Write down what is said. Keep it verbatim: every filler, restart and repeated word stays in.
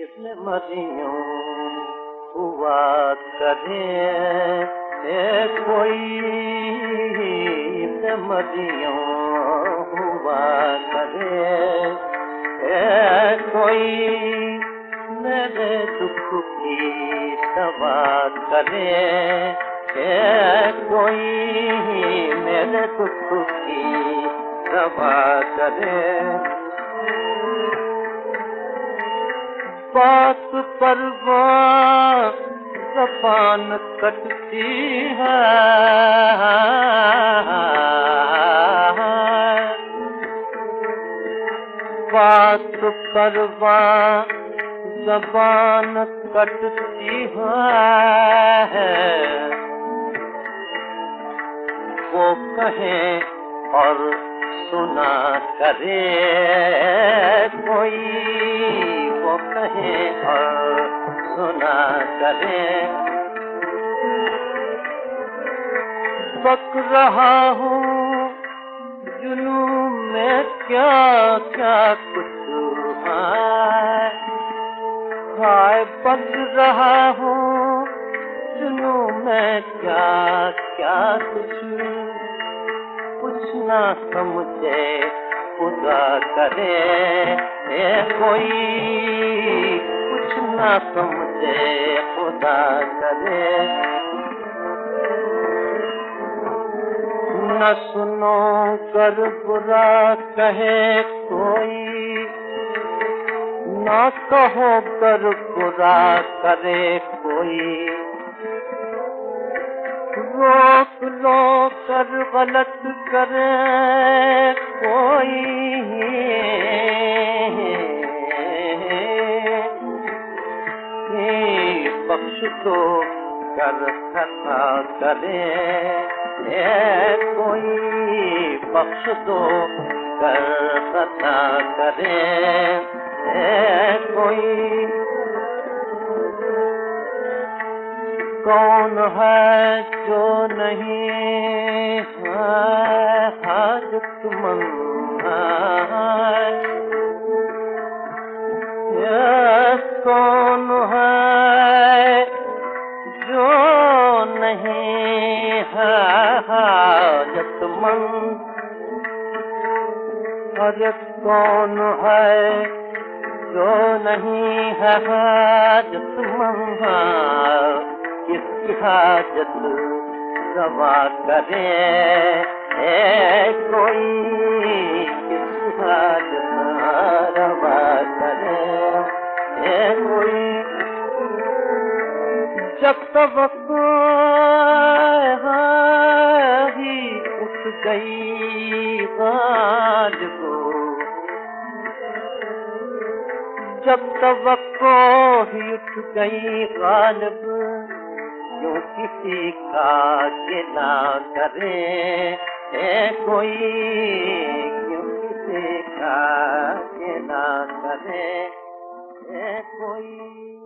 इसने मरियों हुआ करे ए कोई इसने मरियों हुआ करे ए कोई मेरे दुख की दवा करे ए कोई मेरे दुख की दवा करे। बात परवाह ज़बान कटती है बात परवाह ज़बान कटती है वो कहे और सुना करे कोई वो कहे और सुना करे। बक रहा हूँ जुनून में क्या क्या कुछ है हाय बक रहा हूँ जुनून में क्या क्या कुछ कुछ ना समझे खुदा करे ए कोई कुछ ना समझे खुदा करे। न सुनो कर बुरा कहे कोई न कहो कर बुरा करे कोई रोक लो कर गलत करे कोई बख्श दो कर खता करे ए कोई बख्श दो कर खता करे ए कोई। कौन है जो नहीं है हाजतमंद है कौन है जो नहीं है हाजतमंद अरे कौन है जो नहीं है हाजतमंद किसकी हाजत रवा करे ए कोई किसकी हाजत रवा करे ए कोई। जब तवक्को ही उठ गई गालिब जब तवक्को ही उठ गई गालिब क्यों किसी का गिला करे ए कोई क्यों किसी का गिला करे ए कोई।